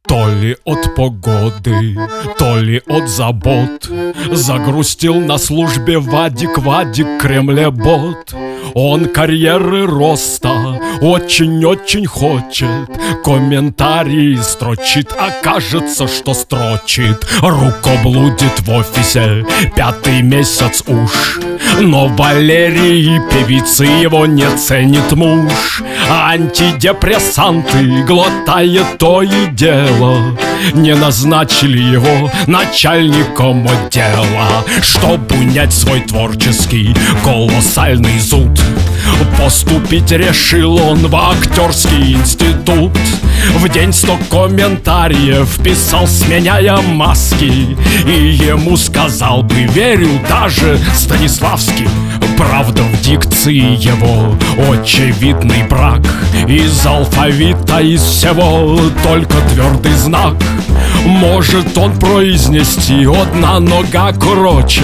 То ли от погоды, то ли от забот загрустил на службе Вадик Кремлебот. Он карьеры роста очень-очень хочет, комментарии строчит, а кажется, что строчит. Рукоблудит в офисе 5-й месяц уж, но Валерии певицы его не ценит муж. Антидепрессанты глотает то и дело, не назначили его начальником отдела. Чтоб унять свой творческий колоссальный зуд, поступить решил он в актерский институт. В день 100 комментариев писал, сменяя маски, и ему сказал бы, верю, даже Станиславский. Правда, в дикции его очевидный брак. Из алфавита, из всего только твердый знак может он произнести одна нога короче.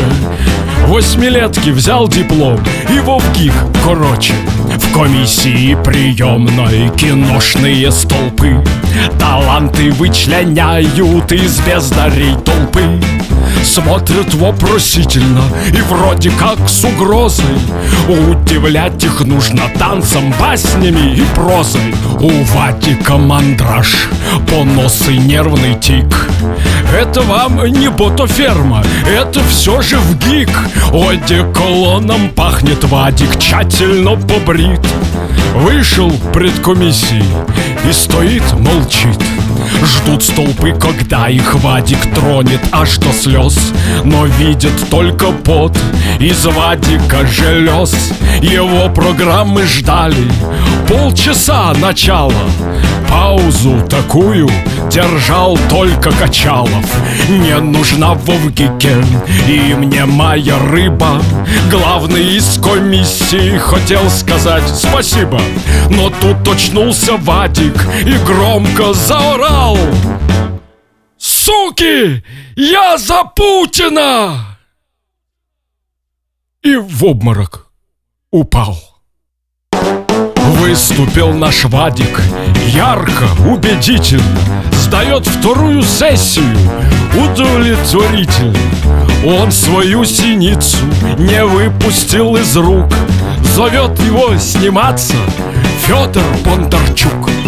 8-летки взял диплом и вовгих короче. В комиссии приемной киношные столпы таланты вычленяют из бездарей толпы. Смотрят вопросительно и вроде как с угрозой. Удивлять их нужно танцем, баснями и прозой. У Вадика мандраж, понос и нервный тик. Это вам не ботоферма, это все же вгик. Одеколоном пахнет Вадик, тщательно побрит. Вышел пред комиссией и стоит, молчит. Ждут столпы, когда их Вадик тронет аж до слез, но видят только пот из Вадика желез. Его программы ждали полчаса начала, паузу такую держал только Качалов. Не нужна в ВГИКе и мне моя рыба. Главный из комиссии хотел сказать спасибо, но тут очнулся Вадик и громко заорал: «Суки, я за Путина!» И в обморок упал. Выступил наш Вадик ярко, убедительно, сдает вторую сессию удовлетворительно. Он свою синицу не выпустил из рук, зовет его сниматься Федор Бондарчук.